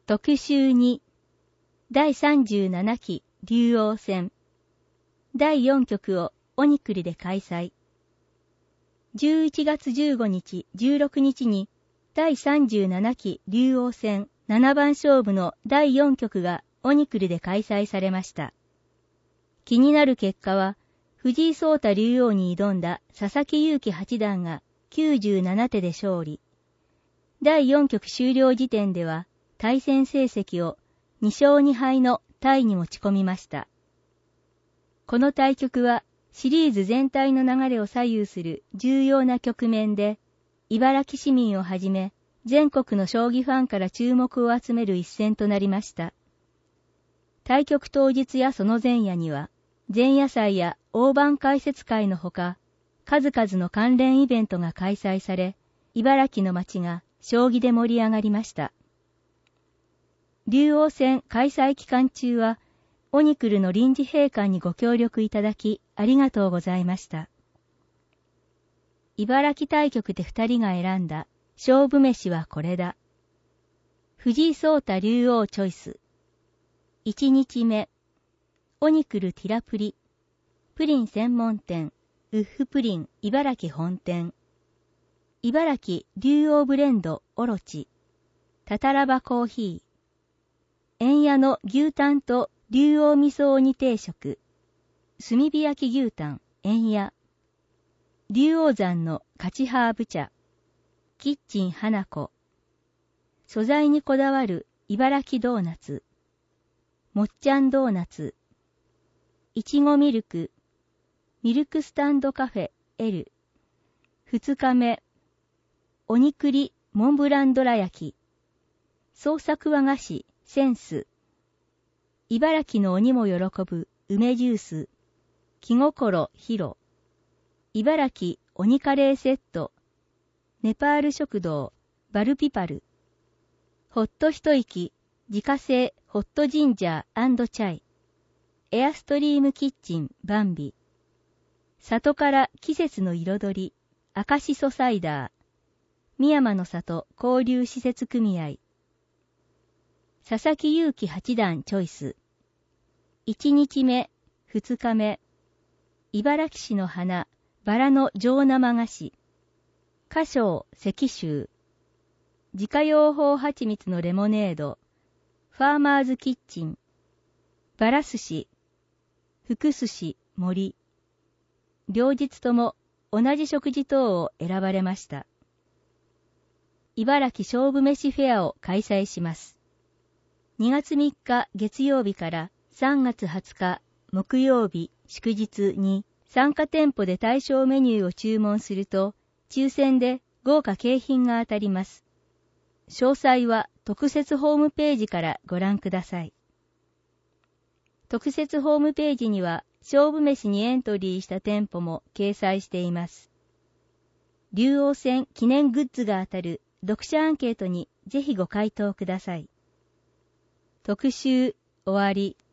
特集2、第37期竜王戦。第4局をオニクルで開催。11月15日、16日に第37期竜王戦7番勝負の第4局がオニクルで開催されました。気になる結果は、藤井聡太竜王に挑んだ佐々木勇気八段が97手で勝利。第4局終了時点では、対戦成績を2勝2敗のタイに持ち込みました。この対局はシリーズ全体の流れを左右する重要な局面で、茨城市民をはじめ全国の将棋ファンから注目を集める一戦となりました。対局当日やその前夜には、前夜祭や大盤解説会のほか、数々の関連イベントが開催され、茨城の街が将棋で盛り上がりました。竜王戦開催期間中は、オニクルの臨時閉館にご協力いただきありがとうございました。茨城対局で2人が選んだ勝負飯はこれだ。藤井聡太竜王チョイス。1日目、オニクルティラプリ、プリン専門店、ウッフプリン茨城本店。茨城竜王ブレンドオロチ、タタラバコーヒー。円屋の牛タンと竜王味噌煮定食、炭火焼き牛タン、円屋、竜王山のカチハーブ茶、キッチン花子、素材にこだわる茨城ドーナツ、もっちゃんドーナツ、いちごミルク、ミルクスタンドカフェ L、2日目、おにくりモンブランどら焼き、創作和菓子センス、茨城の鬼も喜ぶ梅ジュース、気心ヒロ、茨城鬼カレーセット、ネパール食堂バルピパル、ほっと一息自家製ホットジンジャー&チャイ、エアストリームキッチンバンビ、里から季節の彩り赤しそサイダー、深山の里交流施設組合、佐々木勇気八段チョイス。1日目、2日目。茨城市の花、バラの上生菓子。花椒、石州。自家用法蜂蜜のレモネード。ファーマーズキッチン。バラ寿司。福寿司、森。両日とも同じ食事等を選ばれました。茨城勝負飯フェアを開催します。2月3日月曜日から3月20日木曜日祝日に参加店舗で対象メニューを注文すると抽選で豪華景品が当たります。詳細は特設ホームページからご覧ください。特設ホームページには勝負飯にエントリーした店舗も掲載しています。竜王戦記念グッズが当たる読者アンケートにぜひご回答ください。特集終わり。